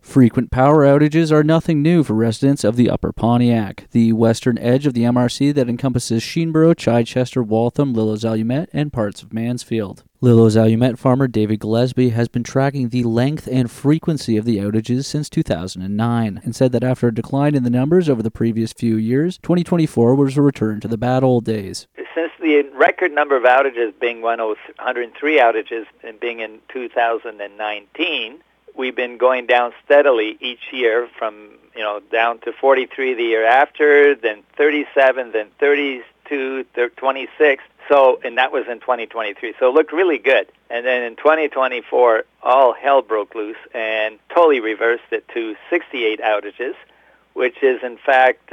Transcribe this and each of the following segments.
Frequent power outages are nothing new for residents of the Upper Pontiac, the western edge of the MRC that encompasses Sheenborough, Chichester, Waltham, Lillo's-Allumet, and parts of Mansfield. Lillo's-Allumet farmer David Gillespie has been tracking the length and frequency of the outages since 2009 and said that after a decline in the numbers over the previous few years, 2024 was a return to the bad old days. Since the record number of outages being 103 outages and being in 2019, we've been going down steadily each year from, down to 43 the year after, then 37, then 32, 26. So, and that was in 2023. So it looked really good. And then in 2024, all hell broke loose and totally reversed it to 68 outages, which is in fact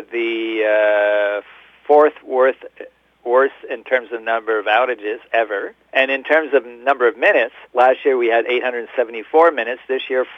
the fourth worst in terms of number of outages ever. And in terms of number of minutes, last year we had 874 minutes, this year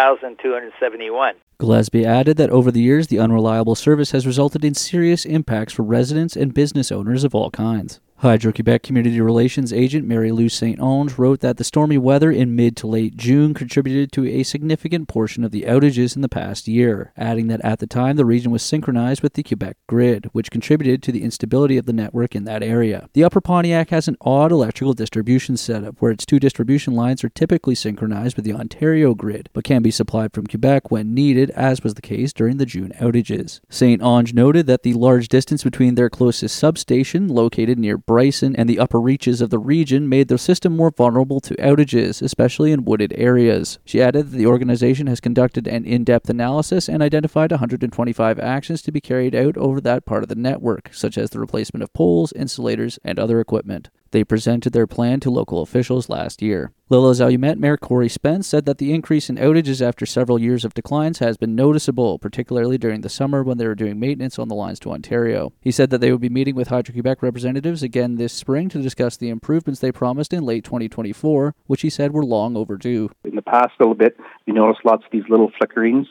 4,271. Gillespie added that over the years, the unreliable service has resulted in serious impacts for residents and business owners of all kinds. Hydro-Quebec Community Relations agent Mary Lou St. Onge wrote that the stormy weather in mid to late June contributed to a significant portion of the outages in the past year, adding that at the time the region was synchronized with the Quebec grid, which contributed to the instability of the network in that area. The Upper Pontiac has an odd electrical distribution setup where its two distribution lines are typically synchronized with the Ontario grid, but can be supplied from Quebec when needed, as was the case during the June outages. St. Onge noted that the large distance between their closest substation, located near Bryson, and the upper reaches of the region made their system more vulnerable to outages, especially in wooded areas. She added that the organization has conducted an in-depth analysis and identified 125 actions to be carried out over that part of the network, such as the replacement of poles, insulators, and other equipment. They presented their plan to local officials last year. Lillo's-Allumet Mayor Corey Spence said that the increase in outages after several years of declines has been noticeable, particularly during the summer when they were doing maintenance on the lines to Ontario. He said that they would be meeting with Hydro-Quebec representatives again this spring to discuss the improvements they promised in late 2024, which he said were long overdue. In the past little bit, we noticed lots of these little flickerings,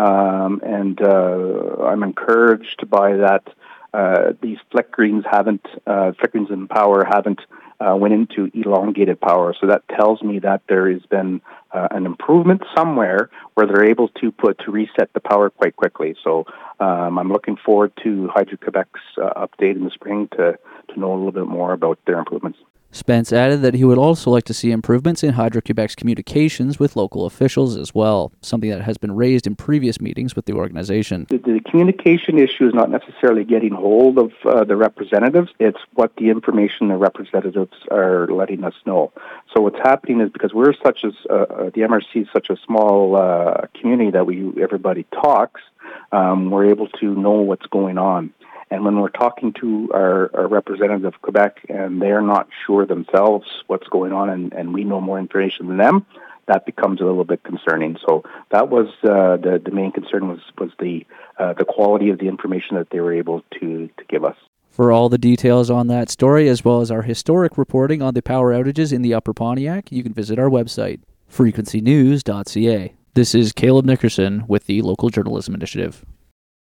and I'm encouraged by that. These flickerings in power haven't went into elongated power. So that tells me that there has been an improvement somewhere where they're able to reset the power quite quickly. So I'm looking forward to Hydro-Quebec's update in the spring to know a little bit more about their improvements. Spence added that he would also like to see improvements in Hydro-Quebec's communications with local officials as well, something that has been raised in previous meetings with the organization. The communication issue is not necessarily getting hold of the representatives. It's what the information the representatives are letting us know. So what's happening is because we're the MRC is such a small community that everybody talks, we're able to know what's going on. And when we're talking to our representative of Quebec and they're not sure themselves what's going on and we know more information than them, that becomes a little bit concerning. So that was the main concern was the quality of the information that they were able to give us. For all the details on that story, as well as our historic reporting on the power outages in the Upper Pontiac, you can visit our website, frequencynews.ca. This is Caleb Nickerson with the Local Journalism Initiative.